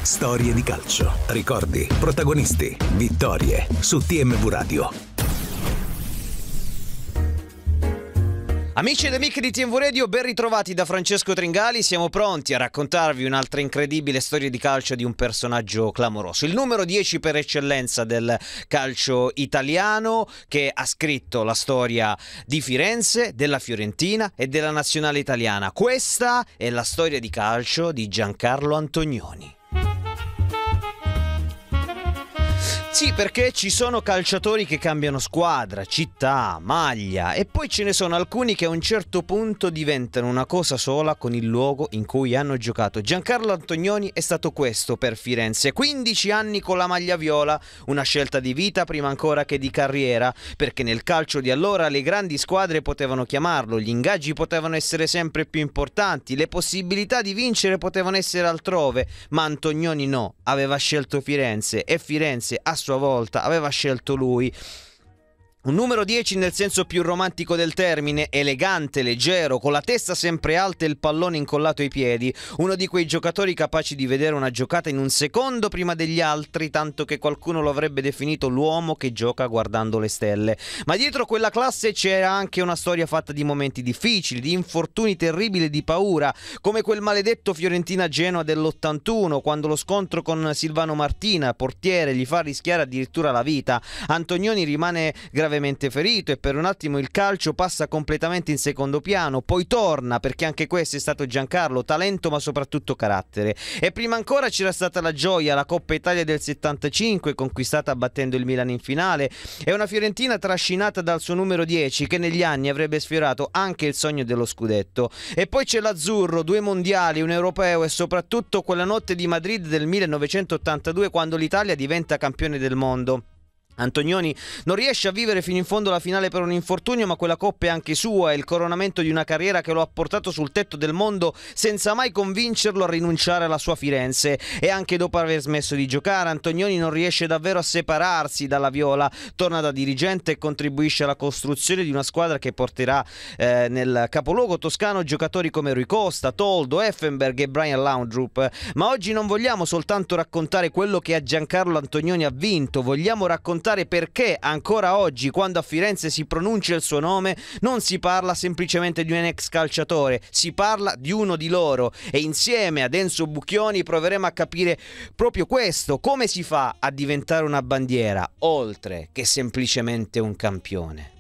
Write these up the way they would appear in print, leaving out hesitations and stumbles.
Storie di calcio, ricordi, protagonisti, vittorie su TMV Radio. Amici ed amiche di TMV Radio, ben ritrovati da Francesco Tringali. Siamo pronti a raccontarvi un'altra incredibile storia di calcio di un personaggio clamoroso, il numero 10 per eccellenza del calcio italiano, che ha scritto la storia di Firenze, della Fiorentina e della nazionale italiana. Questa è la storia di calcio di Giancarlo Antonioni. Sì, perché ci sono calciatori che cambiano squadra, città, maglia, e poi ce ne sono alcuni che a un certo punto diventano una cosa sola con il luogo in cui hanno giocato. Giancarlo Antonioni è stato questo per Firenze: 15 anni con la maglia viola, una scelta di vita prima ancora che di carriera, perché nel calcio di allora le grandi squadre potevano chiamarlo, gli ingaggi potevano essere sempre più importanti, le possibilità di vincere potevano essere altrove, ma Antonioni no, aveva scelto Firenze e Firenze a sua volta aveva scelto lui. Un numero 10 nel senso più romantico del termine, elegante, leggero, con la testa sempre alta e il pallone incollato ai piedi, uno di quei giocatori capaci di vedere una giocata in un secondo prima degli altri, tanto che qualcuno lo avrebbe definito l'uomo che gioca guardando le stelle. Ma dietro quella classe c'era anche una storia fatta di momenti difficili, di infortuni terribili e di paura, come quel maledetto Fiorentina-Genoa dell'81, quando lo scontro con Silvano Martina, portiere, gli fa rischiare addirittura la vita. Antonioni rimane gravemente ferito e per un attimo il calcio passa completamente in secondo piano, poi torna, perché anche questo è stato Giancarlo, talento ma soprattutto carattere. E prima ancora c'era stata la gioia, la Coppa Italia del 75 conquistata battendo il Milan in finale, e una Fiorentina trascinata dal suo numero 10 che negli anni avrebbe sfiorato anche il sogno dello scudetto. E poi c'è l'azzurro, 2 mondiali, un europeo e soprattutto quella notte di Madrid del 1982 quando l'Italia diventa campione del mondo. Antonioni non riesce a vivere fino in fondo la finale per un infortunio, ma quella coppa è anche sua, è il coronamento di una carriera che lo ha portato sul tetto del mondo senza mai convincerlo a rinunciare alla sua Firenze. E anche dopo aver smesso di giocare, Antonioni non riesce davvero a separarsi dalla viola, torna da dirigente e contribuisce alla costruzione di una squadra che porterà nel capoluogo toscano giocatori come Rui Costa, Toldo, Effenberg e Brian Laudrup. Ma oggi non vogliamo soltanto raccontare quello che a Giancarlo Antonioni ha vinto, vogliamo raccontare perché ancora oggi, quando a Firenze si pronuncia il suo nome, non si parla semplicemente di un ex calciatore, si parla di uno di loro. E insieme ad Enzo Bucchioni proveremo a capire proprio questo: come si fa a diventare una bandiera, oltre che semplicemente un campione.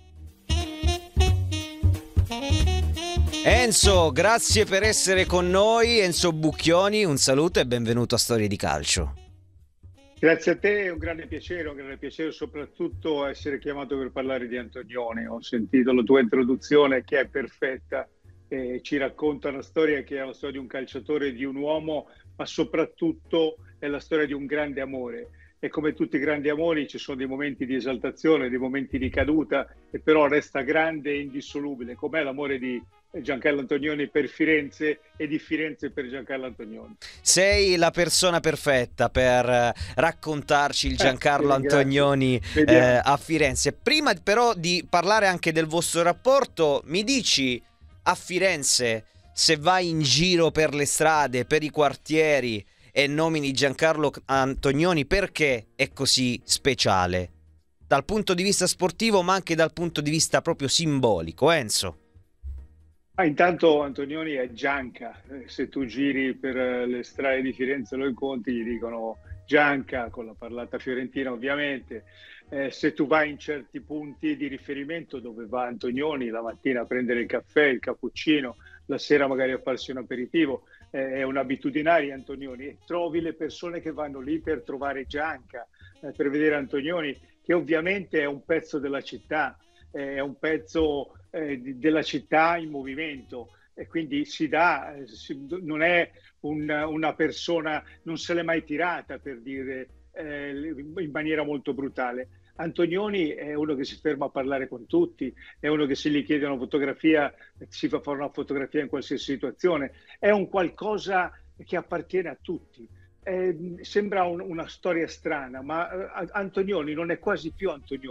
Enzo, grazie per essere con noi. Enzo Bucchioni, un saluto e benvenuto a Storie di Calcio. Grazie a te, è un grande piacere soprattutto essere chiamato per parlare di Antonioni. Ho sentito la tua introduzione che è perfetta, ci racconta una storia che è la storia di un calciatore, di un uomo, ma soprattutto è la storia di un grande amore. E come tutti i grandi amori ci sono dei momenti di esaltazione, dei momenti di caduta, e però resta grande e indissolubile, com'è l'amore di Giancarlo Antonioni per Firenze e di Firenze per Giancarlo Antonioni. Sei la persona perfetta per raccontarci il Giancarlo Antonioni a Firenze. Prima però di parlare anche del vostro rapporto, mi dici, a Firenze, se vai in giro per le strade, per i quartieri e nomini Giancarlo Antonioni, perché è così speciale? Dal punto di vista sportivo, ma anche dal punto di vista proprio simbolico, Enzo. Intanto Antonioni è Gianca, se tu giri per le strade di Firenze lo incontri, gli dicono Gianca, con la parlata fiorentina ovviamente. Se tu vai in certi punti di riferimento dove va Antonioni, la mattina a prendere il caffè, il cappuccino, la sera magari a farsi un aperitivo, è un'abitudinaria Antonioni, e trovi le persone che vanno lì per trovare Gianca, per vedere Antonioni, che ovviamente è un pezzo della città, è un pezzo della città in movimento, e quindi non è una persona, non se l'è mai tirata, per dire in maniera molto brutale. Antonioni è uno che si ferma a parlare con tutti, è uno che se gli chiede una fotografia si fa fare una fotografia in qualsiasi situazione, è un qualcosa che appartiene a tutti. Sembra una storia strana, ma Antonioni non è quasi più Antonioni.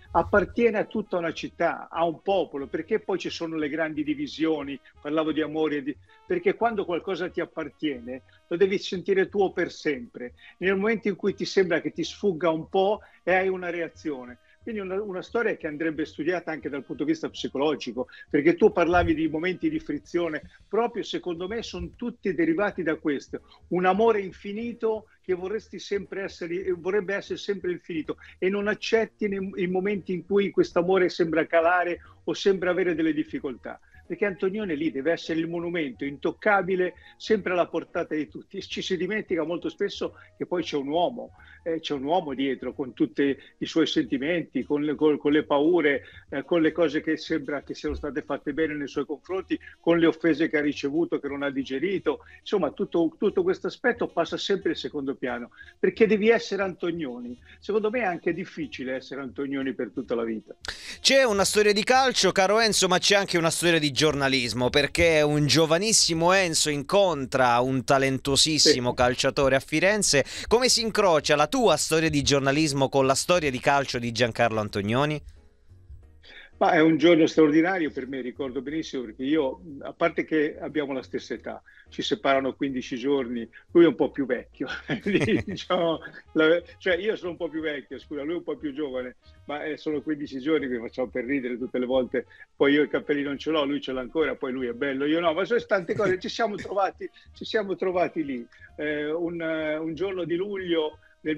appartiene a tutta una città, a un popolo, perché poi ci sono le grandi divisioni, parlavo di amore, perché quando qualcosa ti appartiene lo devi sentire tuo per sempre. Nel momento in cui ti sembra che ti sfugga un po' e hai una reazione. Quindi una storia che andrebbe studiata anche dal punto di vista psicologico, perché tu parlavi di momenti di frizione, proprio secondo me sono tutti derivati da questo, un amore infinito che vorrebbe essere sempre infinito e non accetti i momenti in cui questo amore sembra calare o sembra avere delle difficoltà. Perché Antonioni lì deve essere il monumento intoccabile, sempre alla portata di tutti. Ci si dimentica molto spesso che poi c'è un uomo dietro con tutti i suoi sentimenti, con le paure, con le cose che sembra che siano state fatte bene nei suoi confronti, con le offese che ha ricevuto, che non ha digerito. Insomma, tutto questo aspetto passa sempre in secondo piano, perché devi essere Antonioni. Secondo me è anche difficile essere Antonioni per tutta la vita. C'è una storia di calcio, caro Enzo, ma c'è anche una storia di giornalismo, perché un giovanissimo Enzo incontra un talentuosissimo calciatore a Firenze. Come si incrocia la tua storia di giornalismo con la storia di calcio di Giancarlo Antonioni? Ma è un giorno straordinario per me, ricordo benissimo, perché io, a parte che abbiamo la stessa età, ci separano 15 giorni, lui è un po' più vecchio, diciamo, cioè io sono un po' più vecchio, scusa, lui è un po' più giovane, ma sono 15 giorni che facciamo per ridere tutte le volte, poi io i capelli non ce l'ho, lui ce l'ha ancora, poi lui è bello, io no, ma sono tante cose, ci siamo trovati lì, un giorno di luglio nel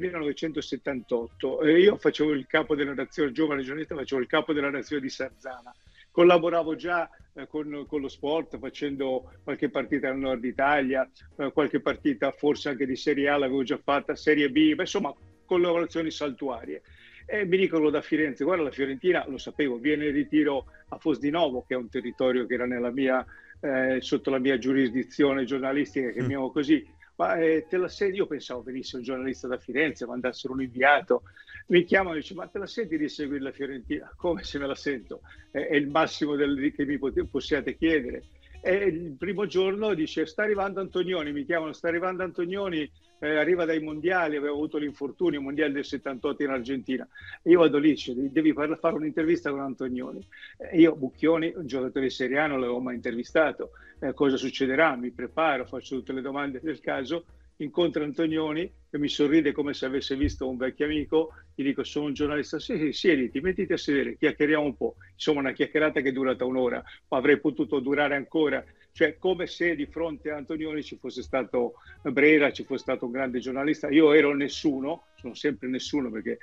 1978. Io facevo il capo della redazione, giovane giornalista, facevo il capo della redazione di Sarzana. Collaboravo già con lo sport, facendo qualche partita nel Nord Italia, qualche partita forse anche di Serie A l'avevo già fatta, Serie B, ma insomma collaborazioni saltuarie. E mi dicono da Firenze, guarda, la Fiorentina, lo sapevo, viene in ritiro a Fosdinovo, che è un territorio che era sotto la mia giurisdizione giornalistica, chiamiamo così. Ma te la senti? Io pensavo venisse un giornalista da Firenze, mandassero un inviato, mi chiamano e dice: ma te la senti di seguire la Fiorentina? Come se me la sento? È il massimo che mi possiate chiedere. E il primo giorno dice: sta arrivando Antonioni, mi chiamano, sta arrivando Antonioni, arriva dai mondiali, aveva avuto l'infortunio, il mondiale del 78 in Argentina. E io vado lì, dice: devi fare un'intervista con Antonioni. Io, Bucchioni, un giocatore seriano, non l'avevo mai intervistato. Cosa succederà? Mi preparo, faccio tutte le domande del caso, incontro Antonioni che mi sorride come se avesse visto un vecchio amico, gli dico: sono un giornalista. Sì, siediti, mettiti a sedere, chiacchieriamo un po'. Insomma, una chiacchierata che è durata un'ora, ma avrei potuto durare ancora, cioè come se di fronte a Antonioni ci fosse stato Brera, ci fosse stato un grande giornalista. Io ero nessuno, sono sempre nessuno, perché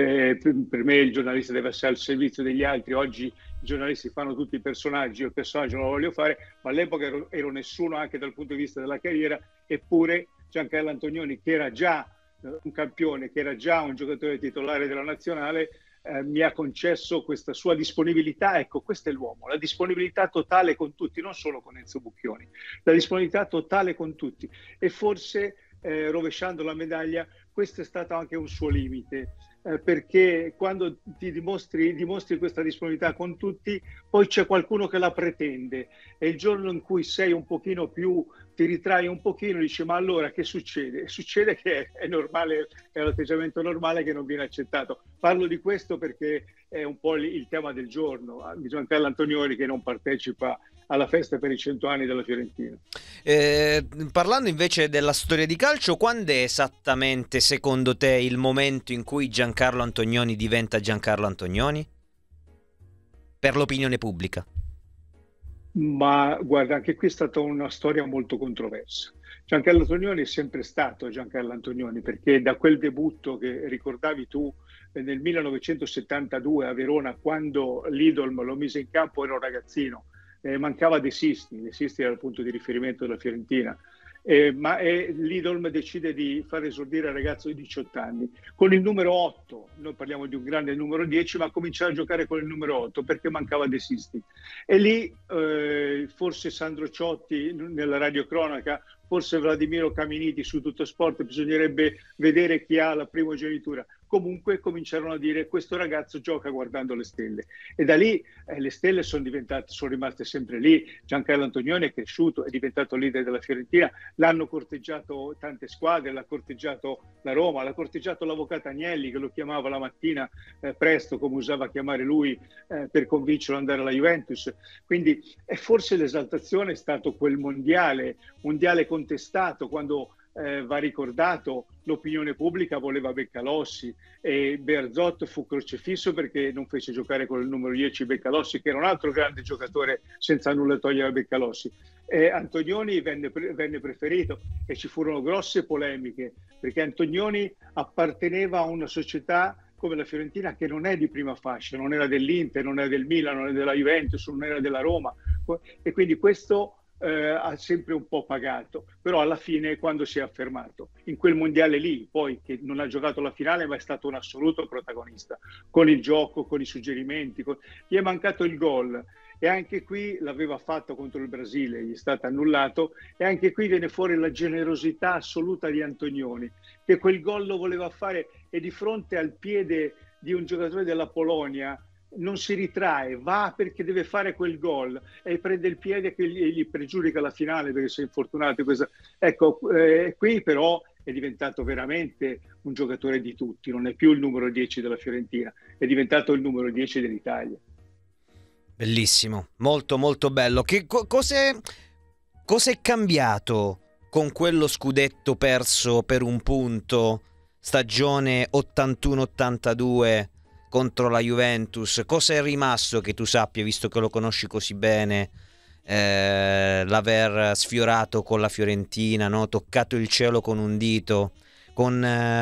per me il giornalista deve essere al servizio degli altri. Oggi i giornalisti fanno tutti i personaggi, io il personaggio non lo voglio fare, ma all'epoca ero nessuno anche dal punto di vista della carriera, eppure Giancarlo Antonioni, che era già un campione, che era già un giocatore titolare della nazionale, mi ha concesso questa sua disponibilità. Ecco, questo è l'uomo, la disponibilità totale con tutti, non solo con Enzo Bucchioni, la disponibilità totale con tutti. E forse, rovesciando la medaglia, questo è stato anche un suo limite, perché quando ti dimostri questa disponibilità con tutti, poi c'è qualcuno che la pretende, e il giorno in cui sei un pochino più, ti ritrai un pochino, dici: ma allora che succede? Succede che è normale, è un atteggiamento normale che non viene accettato. Parlo di questo perché è un po' il tema del giorno, di Giancarlo Antonioni, che non partecipa alla festa per i 100 anni della Fiorentina. Parlando invece della storia di calcio, quando è esattamente secondo te il momento in cui Giancarlo Antonioni diventa Giancarlo Antonioni? Per l'opinione pubblica. Ma guarda, anche qui è stata una storia molto controversa. Giancarlo Antonioni è sempre stato Giancarlo Antonioni, perché da quel debutto che ricordavi tu nel 1972 a Verona, quando l'Idolm lo mise in campo, era un ragazzino, mancava De Sisti era il punto di riferimento della Fiorentina, ma l'Idolm decide di far esordire il ragazzo di 18 anni con il numero 8. Noi parliamo di un grande numero 10, ma cominciava a giocare con il numero 8 perché mancava De Sisti. E lì forse Sandro Ciotti nella radiocronaca, forse Vladimiro Caminiti su Tutto Sport, bisognerebbe vedere chi ha la primogenitura, comunque cominciarono a dire questo ragazzo gioca guardando le stelle, e da lì le stelle sono rimaste sempre lì. Giancarlo Antonioni è cresciuto, è diventato leader della Fiorentina, l'hanno corteggiato tante squadre, l'ha corteggiato la Roma, l'ha corteggiato l'avvocato Agnelli, che lo chiamava la mattina presto, come usava chiamare lui, per convincerlo ad andare alla Juventus. Quindi forse l'esaltazione è stato quel mondiale contestato, quando va ricordato, l'opinione pubblica voleva Beccalossi e Bearzot fu crocifisso perché non fece giocare con il numero 10 Beccalossi, che era un altro grande giocatore, senza nulla togliere a Beccalossi. Antonioni venne preferito e ci furono grosse polemiche, perché Antonioni apparteneva a una società come la Fiorentina, che non è di prima fascia, non era dell'Inter, non era del Milan, non era della Juventus, non era della Roma, e quindi questo ha sempre un po' pagato, però alla fine, quando si è affermato in quel mondiale lì, poi che non ha giocato la finale, ma è stato un assoluto protagonista, con il gioco, con i suggerimenti, gli è mancato il gol, e anche qui l'aveva fatto contro il Brasile, gli è stato annullato, e anche qui viene fuori la generosità assoluta di Antonioni, che quel gol lo voleva fare, e di fronte al piede di un giocatore della Polonia non si ritrae, va perché deve fare quel gol e prende il piede che gli pregiudica la finale perché si è infortunato. Ecco, qui però è diventato veramente un giocatore di tutti, non è più il numero 10 della Fiorentina, è diventato il numero 10 dell'Italia. Bellissimo, molto molto bello. Cos'è cambiato con quello scudetto perso per un punto stagione 81-82 contro la Juventus? Cosa è rimasto, che tu sappia, visto che lo conosci così bene, l'aver sfiorato con la Fiorentina, no? Toccato il cielo con un dito, con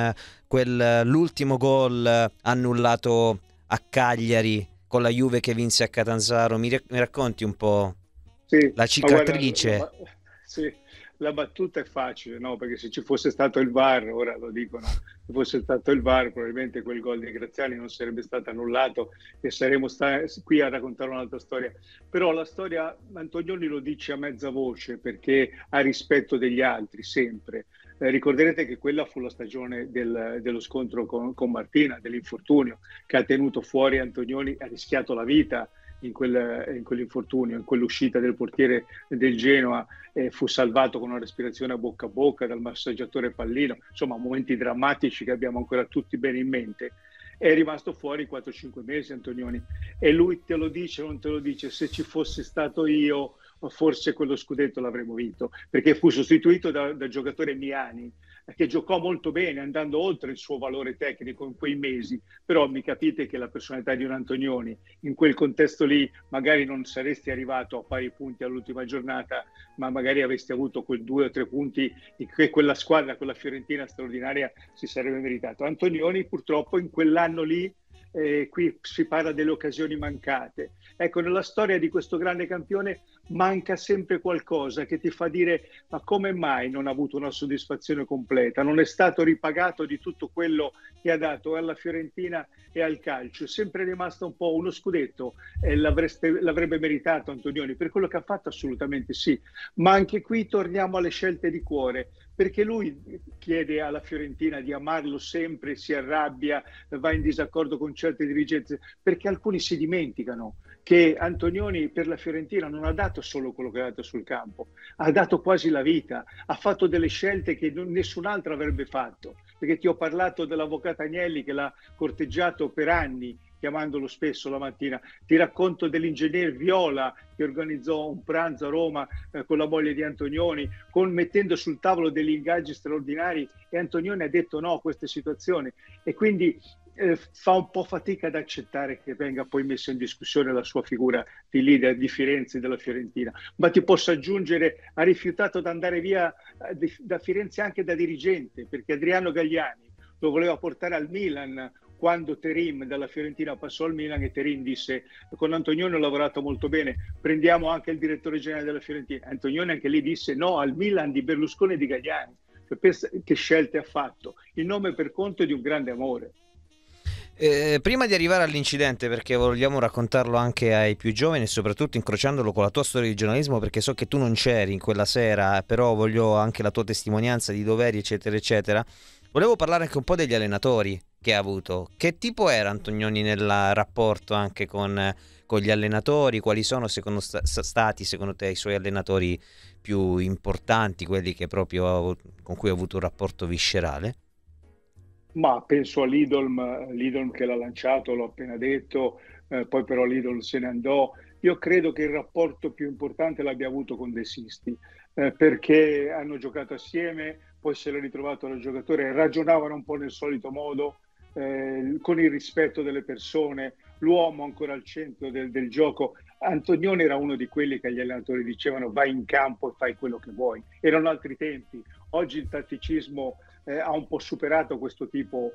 l'ultimo gol annullato a Cagliari, con la Juve che vinse a Catanzaro. Mi racconti un po' la cicatrice? Guarda, sì, la battuta è facile, no? Perché se ci fosse stato il VAR, ora lo dicono, se fosse stato il VAR, probabilmente quel gol di Graziani non sarebbe stato annullato e saremmo qui a raccontare un'altra storia. Però la storia, Antonioni lo dice a mezza voce, perché ha rispetto degli altri, sempre. Ricorderete che quella fu la stagione dello scontro con Martina, dell'infortunio, che ha tenuto fuori Antonioni, ha rischiato la vita in quell'infortunio, in quell'uscita del portiere del Genoa, fu salvato con una respirazione a bocca dal massaggiatore Pallino. Insomma, momenti drammatici che abbiamo ancora tutti bene in mente. È rimasto fuori 4-5 mesi Antonioni, e lui te lo dice o non te lo dice: se ci fosse stato io, forse quello scudetto l'avremmo vinto, perché fu sostituito da giocatore Miani, che giocò molto bene, andando oltre il suo valore tecnico in quei mesi. Però mi capite che la personalità di un Antonioni, in quel contesto lì, magari non saresti arrivato a pari punti all'ultima giornata, ma magari avresti avuto quel 2 o 3 punti che quella squadra, quella Fiorentina straordinaria, si sarebbe meritato. Antonioni purtroppo in quell'anno lì, qui si parla delle occasioni mancate. Ecco, nella storia di questo grande campione manca sempre qualcosa che ti fa dire: ma come mai non ha avuto una soddisfazione completa? Non è stato ripagato di tutto quello che ha dato alla Fiorentina e al calcio. È sempre rimasto un po' uno scudetto, l'avrebbe meritato Antonioni per quello che ha fatto, assolutamente sì, ma anche qui torniamo alle scelte di cuore, perché lui chiede alla Fiorentina di amarlo sempre, si arrabbia, va in disaccordo con certe dirigenze, perché alcuni si dimenticano che Antonioni per la Fiorentina non ha dato solo quello che ha dato sul campo, ha dato quasi la vita, ha fatto delle scelte che nessun altro avrebbe fatto, perché ti ho parlato dell'avvocato Agnelli che l'ha corteggiato per anni, chiamandolo spesso la mattina. Ti racconto dell'ingegner Viola che organizzò un pranzo a Roma con la moglie di Antonioni, mettendo sul tavolo degli ingaggi straordinari, e Antonioni ha detto no a queste situazioni, e quindi fa un po' fatica ad accettare che venga poi messa in discussione la sua figura di leader di Firenze, della Fiorentina. Ma ti posso aggiungere, ha rifiutato di andare via da Firenze anche da dirigente, perché Adriano Galliani lo voleva portare al Milan quando Terim dalla Fiorentina passò al Milan, e Terim disse: con Antonioni ho lavorato molto bene, prendiamo anche il direttore generale della Fiorentina. Antonioni anche lì disse no al Milan di Berlusconi e di Galliani. Pensa che scelte ha fatto, in nome per conto di un grande amore. Prima di arrivare all'incidente, perché vogliamo raccontarlo anche ai più giovani e soprattutto incrociandolo con la tua storia di giornalismo, perché so che tu non c'eri in quella sera, però voglio anche la tua testimonianza di doveri, eccetera, eccetera. Volevo parlare anche un po' degli allenatori che ha avuto. Che tipo era Antonioni nel rapporto anche con gli allenatori? Quali sono stati secondo te i suoi allenatori più importanti, quelli che proprio con cui ha avuto un rapporto viscerale? Ma penso a Lidolm che l'ha lanciato, l'ho appena detto, poi però Lidolm se ne andò. Io credo che il rapporto più importante l'abbia avuto con De Sisti, perché hanno giocato assieme, poi se l'è ritrovato da giocatore, ragionavano un po' nel solito modo, con il rispetto delle persone, l'uomo ancora al centro del gioco. Antonioni era uno di quelli che gli allenatori dicevano vai in campo e fai quello che vuoi. Erano altri tempi. Oggi il tatticismo ha un po' superato questo tipo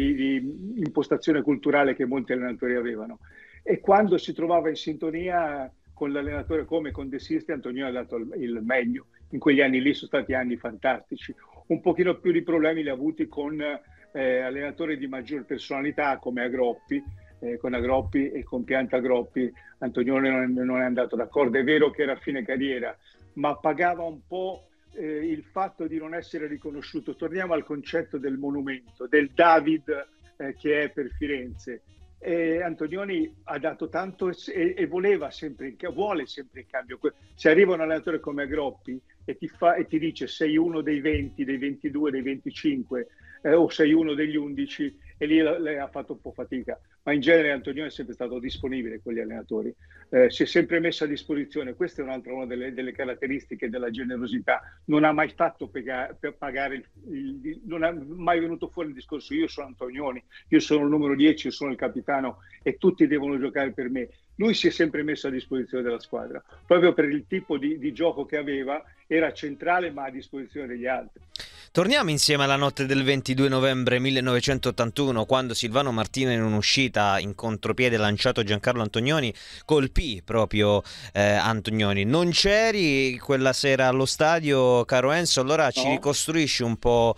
di impostazione culturale che molti allenatori avevano. E quando si trovava in sintonia con l'allenatore come con De Sisti, Antonioni ha dato il meglio. In quegli anni lì sono stati anni fantastici. Un pochino più di problemi li ha avuti con allenatori di maggior personalità come Agroppi, con Agroppi e con Pianta Agroppi. Antonioni non è andato d'accordo. È vero che era a fine carriera, ma pagava un po' il fatto di non essere riconosciuto. Torniamo al concetto del monumento, del David che è per Firenze. Antonioni ha dato tanto e voleva sempre, vuole sempre in cambio. Se arriva un allenatore come Agroppi e ti dice sei uno dei 20, dei 22, dei 25 o sei uno degli 11, e lì lei ha fatto un po' fatica. Ma in genere Antonioni è sempre stato disponibile con gli allenatori, si è sempre messo a disposizione. Questa è un'altra una delle caratteristiche della generosità. Non ha mai fatto per pagare, non è mai venuto fuori il discorso io sono Antonioni, io sono il numero 10, io sono il capitano e tutti devono giocare per me. Lui si è sempre messo a disposizione della squadra, proprio per il tipo di gioco che aveva, era centrale ma a disposizione degli altri. Torniamo insieme alla notte del 22 novembre 1981, quando Silvano Martina, in un'uscita in contropiede lanciato Giancarlo Antonioni, colpì proprio Antonioni. Non c'eri quella sera allo stadio, caro Enzo, allora No? ci ricostruisci un po'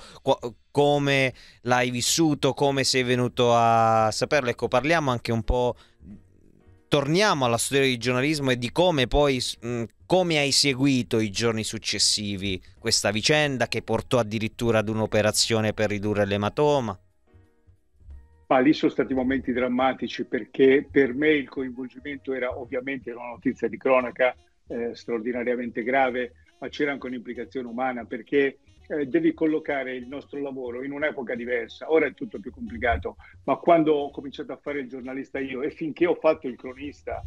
come l'hai vissuto, come sei venuto a saperlo. Ecco, parliamo anche un po', torniamo alla storia di giornalismo e di come poi, come hai seguito i giorni successivi questa vicenda che portò addirittura ad un'operazione per ridurre l'ematoma. Ma lì sono stati momenti drammatici, perché per me il coinvolgimento era ovviamente una notizia di cronaca straordinariamente grave, ma c'era anche un'implicazione umana, perché devi collocare il nostro lavoro in un'epoca diversa. Ora è tutto più complicato, ma quando ho cominciato a fare il giornalista io e finché ho fatto il cronista,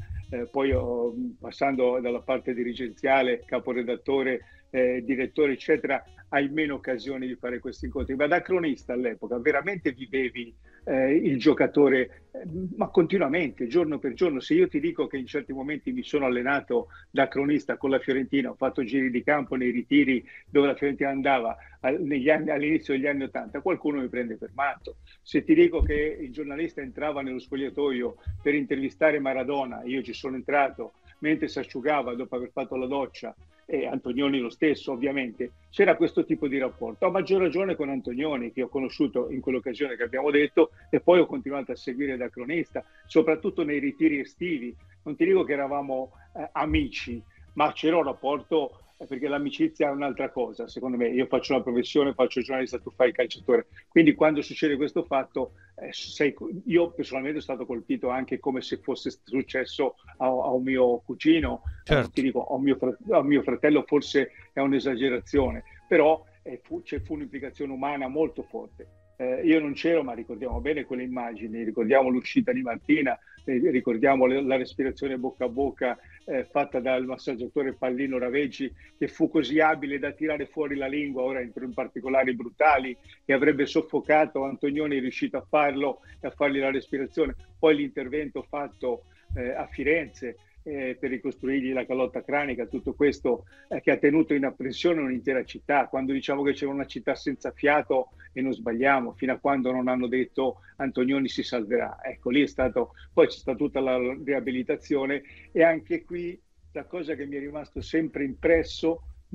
passando dalla parte dirigenziale, caporedattore, direttore, eccetera, hai meno occasioni di fare questi incontri. Ma da cronista all'epoca veramente vivevi il giocatore, ma continuamente, giorno per giorno. Se io ti dico che in certi momenti mi sono allenato da cronista con la Fiorentina, ho fatto giri di campo nei ritiri dove la Fiorentina andava all'inizio degli anni '80, qualcuno mi prende per matto. Se ti dico che il giornalista entrava nello spogliatoio per intervistare Maradona, io ci sono entrato mentre si asciugava dopo aver fatto la doccia, e Antonioni lo stesso ovviamente, c'era questo tipo di rapporto. A maggior ragione con Antonioni, che ho conosciuto in quell'occasione che abbiamo detto, e poi ho continuato a seguire da cronista, soprattutto nei ritiri estivi. Non ti dico che eravamo amici, ma c'era un rapporto, perché l'amicizia è un'altra cosa, secondo me. Io faccio una professione, faccio il giornalista, tu fai il calciatore. Quindi quando succede questo fatto, io personalmente sono stato colpito anche come se fosse successo a un mio cugino, Certo. ti dico, a mio fratello forse è un'esagerazione, però fu un'implicazione umana molto forte. Io non c'ero, ma ricordiamo bene quelle immagini, ricordiamo l'uscita di Martina, ricordiamo la respirazione bocca a bocca fatta dal massaggiatore Pallino Raveggi, che fu così abile da tirare fuori la lingua, ora entro in particolari brutali, e avrebbe soffocato. Antonioni è riuscito a farlo e a fargli la respirazione. Poi l'intervento fatto a Firenze per ricostruirgli la calotta cranica, tutto questo che ha tenuto in apprensione un'intera città. Quando diciamo che c'era una città senza fiato, e non sbagliamo, fino a quando non hanno detto Antonioni si salverà. Ecco, lì è stato, poi c'è stata tutta la riabilitazione, e anche qui la cosa che mi è rimasto sempre impresso,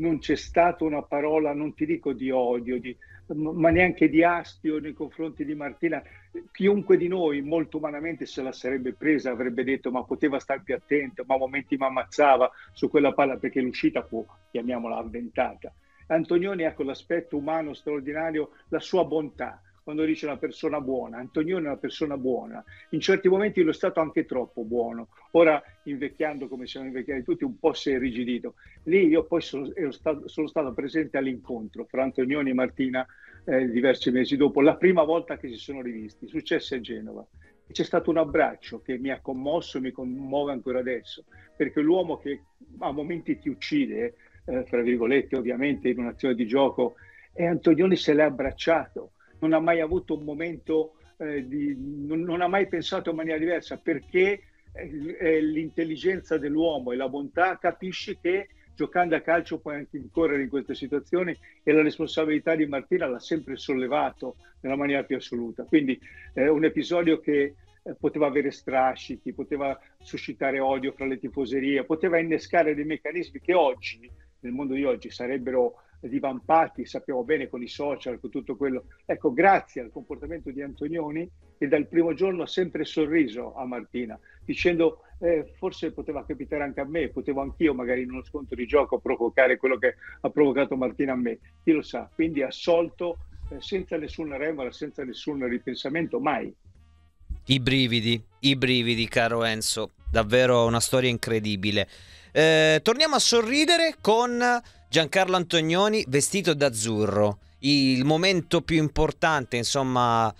non c'è stata una parola, non ti dico di odio, ma neanche di astio nei confronti di Martina. Chiunque di noi molto umanamente se la sarebbe presa, avrebbe detto ma poteva stare più attento, ma a momenti mi ammazzava su quella palla, perché l'uscita fu, chiamiamola, avventata. Antonioni ha quell'aspetto umano straordinario, la sua bontà. Quando dice una persona buona, Antonioni è una persona buona, in certi momenti lo è stato anche troppo buono. Ora, invecchiando come siamo invecchiati tutti, un po' si è irrigidito. Lì io poi sono stato presente all'incontro fra Antonioni e Martina diversi mesi dopo, la prima volta che si sono rivisti, successe a Genova. C'è stato un abbraccio che mi ha commosso e mi commuove ancora adesso, perché l'uomo che a momenti ti uccide, fra virgolette ovviamente in un'azione di gioco, e Antonioni se l'è abbracciato. Non ha mai avuto un momento non ha mai pensato in maniera diversa, perché l'intelligenza dell'uomo e la bontà, capisci che giocando a calcio puoi anche incorrere in queste situazioni, e la responsabilità di Martina l'ha sempre sollevato nella maniera più assoluta. Quindi un episodio che poteva avere strascichi, poteva suscitare odio fra le tifoserie, poteva innescare dei meccanismi che oggi, nel mondo di oggi, sarebbero divampati, sappiamo bene, con i social, con tutto quello. Ecco, grazie al comportamento di Antonioni, che dal primo giorno ha sempre sorriso a Martina, dicendo forse poteva capitare anche a me, potevo anch'io magari in uno scontro di gioco provocare quello che ha provocato Martina a me, chi lo sa. Quindi assolto, senza nessuna remora, senza nessun ripensamento, mai. I brividi, caro Enzo, davvero una storia incredibile. Torniamo a sorridere con Giancarlo Antonioni vestito d'azzurro. Il momento più importante, insomma,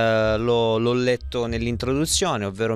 l'ho letto nell'introduzione, ovvero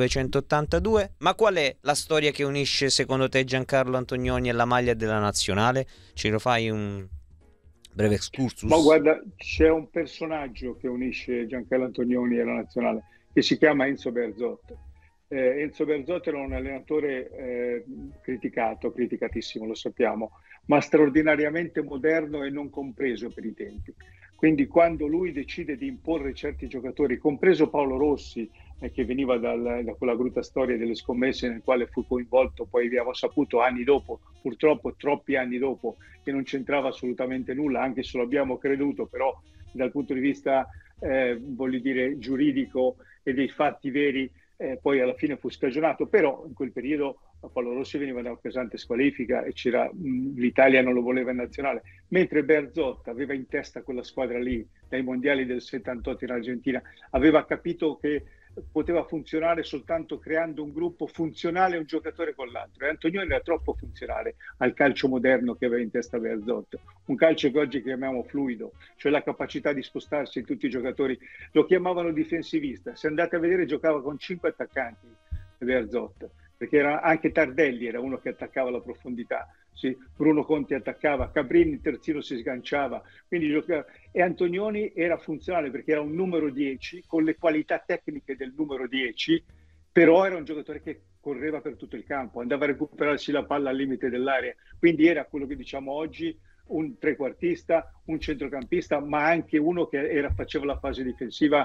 1982. Ma qual è la storia che unisce secondo te Giancarlo Antonioni e la maglia della nazionale? Ce lo fai un breve excursus? Ma guarda, c'è un personaggio che unisce Giancarlo Antonioni e la nazionale, che si chiama Enzo Bearzot. Enzo Bearzot era un allenatore criticatissimo, lo sappiamo, ma straordinariamente moderno e non compreso per i tempi. Quindi quando lui decide di imporre certi giocatori, compreso Paolo Rossi, che veniva da quella brutta storia delle scommesse nel quale fu coinvolto, poi abbiamo saputo anni dopo, purtroppo troppi anni dopo, che non c'entrava assolutamente nulla, anche se lo abbiamo creduto, però dal punto di vista voglio dire giuridico e dei fatti veri, poi alla fine fu scagionato. Però in quel periodo Paolo Rossi veniva da una pesante squalifica e l'Italia non lo voleva in nazionale, mentre Bearzot aveva in testa quella squadra lì dai mondiali del 78 in Argentina, aveva capito che poteva funzionare soltanto creando un gruppo funzionale, un giocatore con l'altro, e Antonioni era troppo funzionale al calcio moderno che aveva in testa Bearzot, un calcio che oggi chiamiamo fluido, cioè la capacità di spostarsi in tutti i giocatori. Lo chiamavano difensivista. Se andate a vedere, giocava con 5 attaccanti Bearzot, perché anche Tardelli era uno che attaccava la profondità, sì, Bruno Conti attaccava, Cabrini il terzino si sganciava, quindi giocava. E Antonioni era funzionale perché era un numero 10 con le qualità tecniche del numero 10, però era un giocatore che correva per tutto il campo, andava a recuperarsi la palla al limite dell'area, quindi era quello che diciamo oggi un trequartista, un centrocampista, ma anche uno che faceva la fase difensiva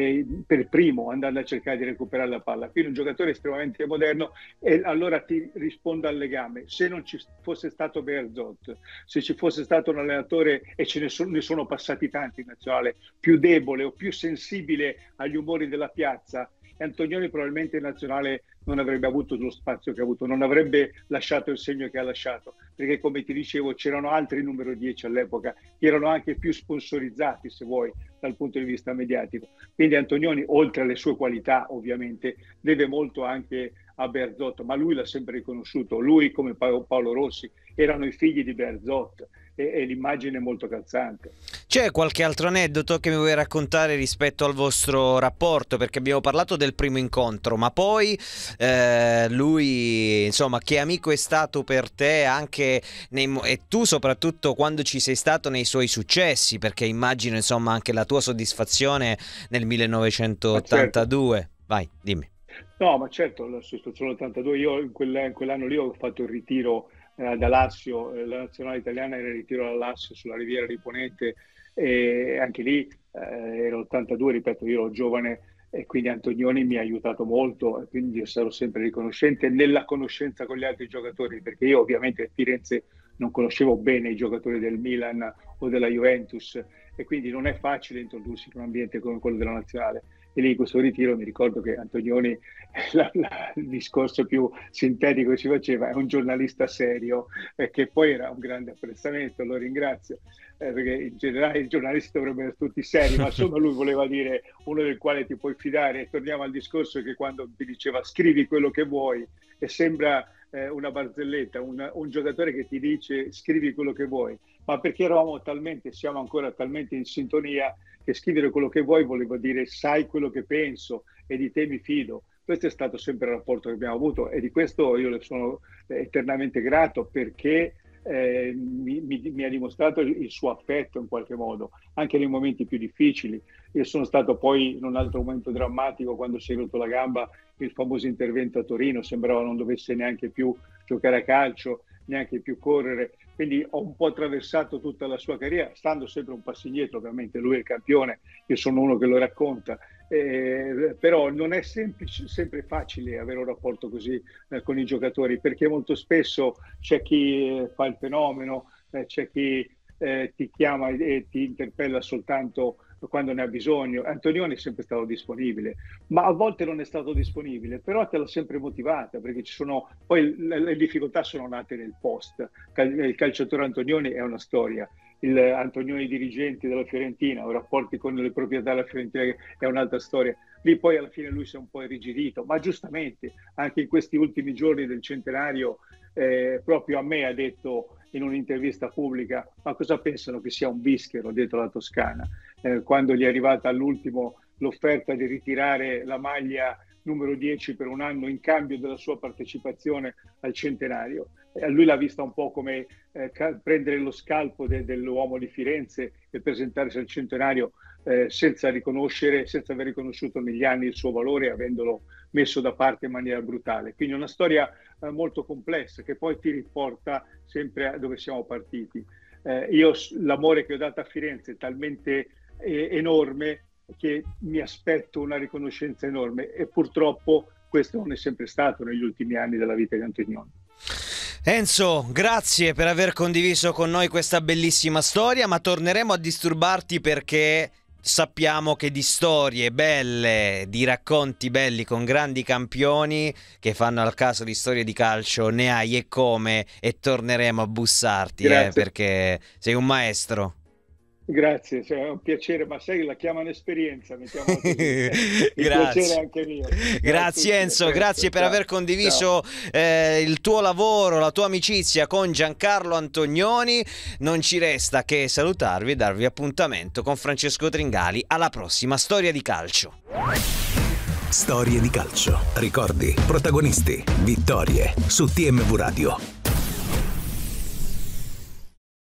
per primo, andando a cercare di recuperare la palla. Quindi un giocatore estremamente moderno. E allora ti rispondo al legame: se non ci fosse stato Bearzot, se ci fosse stato un allenatore, e ne sono passati tanti in nazionale, più debole o più sensibile agli umori della piazza, Antonioni probabilmente in nazionale non avrebbe avuto lo spazio che ha avuto, non avrebbe lasciato il segno che ha lasciato, perché come ti dicevo c'erano altri numero 10 all'epoca che erano anche più sponsorizzati, se vuoi, dal punto di vista mediatico. Quindi Antonioni, oltre alle sue qualità ovviamente, deve molto anche a Bearzot, ma lui l'ha sempre riconosciuto. Lui, come Paolo Rossi, erano i figli di Bearzot, e l'immagine è molto calzante. C'è qualche altro aneddoto che mi vuoi raccontare rispetto al vostro rapporto? Perché abbiamo parlato del primo incontro, ma poi lui, insomma, che amico è stato per te anche e tu soprattutto quando ci sei stato nei suoi successi, perché immagino, insomma, anche la tua soddisfazione nel 1982. Certo. Vai, dimmi. No, ma certo, la soddisfazione 82, io in quell'anno lì ho fatto il ritiro da Lazio, la nazionale italiana era in ritiro da Lazio sulla Riviera di Ponente, e anche lì era 82, ripeto, io ero giovane, e quindi Antonioni mi ha aiutato molto, e quindi io sarò sempre riconoscente nella conoscenza con gli altri giocatori, perché io ovviamente a Firenze non conoscevo bene i giocatori del Milan o della Juventus, e quindi non è facile introdursi in un ambiente come quello della nazionale. E lì in questo ritiro mi ricordo che Antonioni, il discorso più sintetico che ci faceva, è un giornalista serio, che poi era un grande apprezzamento, lo ringrazio, perché in generale i giornalisti dovrebbero essere tutti seri, ma insomma lui voleva dire uno del quale ti puoi fidare. E torniamo al discorso che quando ti diceva scrivi quello che vuoi, e sembra una barzelletta, un giocatore che ti dice scrivi quello che vuoi, ma perché siamo ancora talmente in sintonia che scrivere quello che vuoi voleva dire sai quello che penso e di te mi fido. Questo è stato sempre il rapporto che abbiamo avuto, e di questo io le sono eternamente grato, perché mi ha dimostrato il suo affetto in qualche modo, anche nei momenti più difficili. Io sono stato poi in un altro momento drammatico, quando si è rotto la gamba, il famoso intervento a Torino, sembrava non dovesse neanche più giocare a calcio, neanche più correre, quindi ho un po' attraversato tutta la sua carriera, stando sempre un passo indietro. Ovviamente lui è il campione, io sono uno che lo racconta, però non è sempre facile avere un rapporto così con i giocatori, perché molto spesso c'è chi fa il fenomeno, c'è chi ti chiama e ti interpella soltanto quando ne ha bisogno. Antonioni è sempre stato disponibile, ma a volte non è stato disponibile, però te l'ha sempre motivata, perché poi le difficoltà sono nate nel post. Il calciatore Antonioni è una storia, il Antonioni dirigenti della Fiorentina, o rapporti con le proprietà della Fiorentina è un'altra storia. Lì poi alla fine lui si è un po' irrigidito, ma giustamente anche in questi ultimi giorni del centenario proprio a me ha detto in un'intervista pubblica: ma cosa pensano che sia un bischero dietro la Toscana? Quando gli è arrivata all'ultimo l'offerta di ritirare la maglia numero 10 per un anno in cambio della sua partecipazione al centenario. Lui l'ha vista un po' come prendere lo scalpo dell'uomo di Firenze e presentarsi al centenario senza aver riconosciuto negli anni il suo valore, avendolo messo da parte in maniera brutale. Quindi una storia molto complessa, che poi ti riporta sempre a dove siamo partiti. Io l'amore che ho dato a Firenze è talmente enorme che mi aspetto una riconoscenza enorme, e purtroppo questo non è sempre stato negli ultimi anni della vita di Antonioni. Enzo, grazie per aver condiviso con noi questa bellissima storia, ma torneremo a disturbarti perché sappiamo che di storie belle, di racconti belli con grandi campioni che fanno al caso di storie di calcio ne hai e come, e torneremo a bussarti perché sei un maestro. Grazie, è un piacere, ma sai che la chiamano esperienza, mettiamo così. Piacere anche mio. Grazie Enzo, grazie per aver condiviso il tuo lavoro, la tua amicizia con Giancarlo Antonioni. Non ci resta che salutarvi e darvi appuntamento con Francesco Tringali alla prossima Storia di Calcio. Storie di calcio, ricordi, protagonisti, vittorie su TMV Radio.